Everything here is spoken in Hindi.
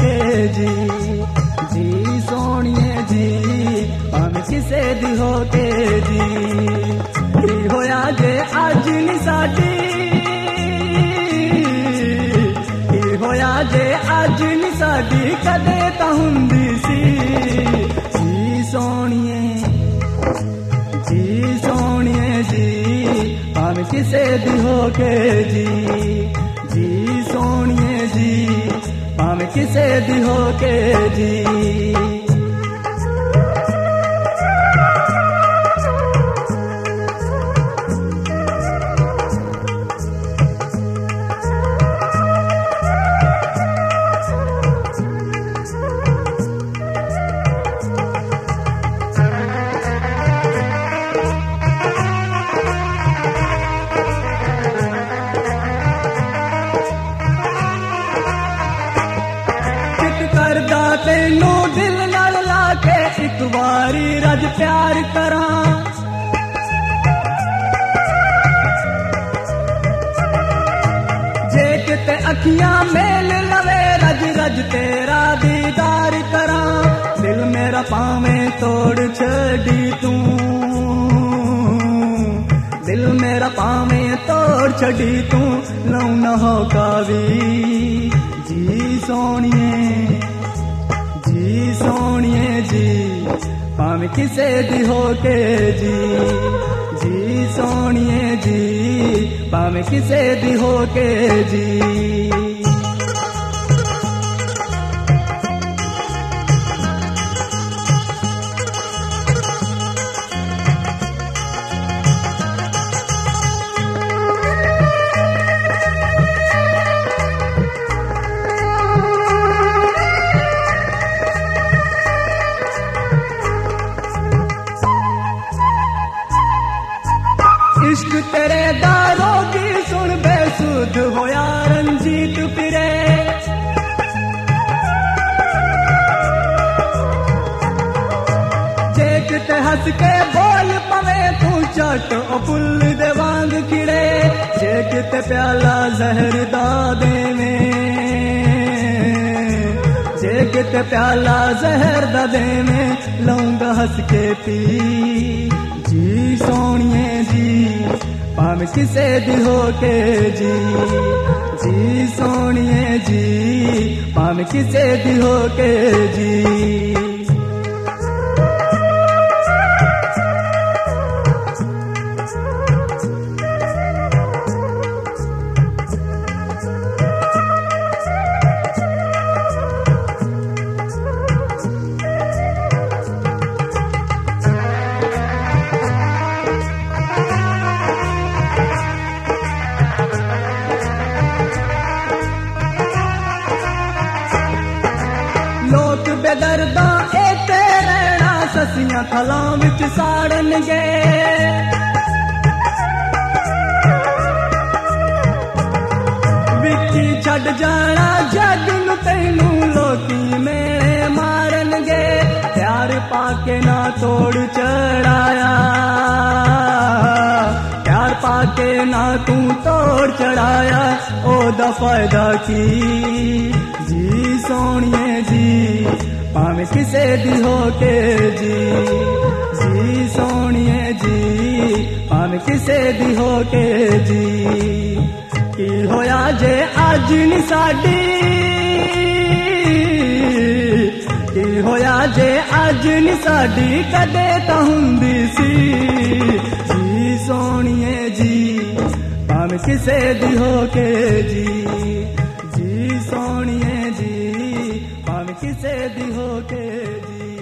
के जी सोनिए जी भावें किसे दी हो के जी की होया जे अज नी साडी की होया जे अज नी साडी कदे तां हुंदी सी जी सोनिए जी भावें किसे दी हो के जी सोनिए जी भावें किसे दी हो के जी तेनू दिल नाल लाके एक बारी रज प्यार करां जे किते अखियां मेल लवे रज रज तेरा दीदार करां दिल मेरा पावें तोड़ छड़ी तू दिल मेरा पावें तोड़ छड़ी तू लौ न हो कावी जी सोनिए जी भावें किसे दी हो के जी सोनिए जी भावें किसे दी हो के जी इश्क तेरे दारों की सुन बेसुध होया रंजीत फिरे जे किते हंस के बोल पवे तू चट ओ फुल दे वांग खिड़े जे किते प्याला जहर दा देवे जे किते प्याला जहर दा देवे लौंगा हंस के पी जी सोनिए जी भावें किसे दी हो के जी सोनिए जी भावें किसे दी हो के जी लोक बेदर्दा एते रहना ससियां थलां विच साड़नगे विकी छड़ जाना जग नूं तैनू लोकी मेरे मारनगे प्यार पाके ना तोड़ चढ़ाया प्यार पाके ना तू तोड़ चढ़ाया ओदा फायदा की जी सोनिए जी भावें किसे दी हो के जी सोनिए जी भावें किसे दी हो के जी की होया जे अज नी साडी की होया जे अज नी साडी कदे तां हुंदी सी जी सोनिए जी भावें किसे दी हो के जी सोनिए जी भावें किसे दी हो के जी।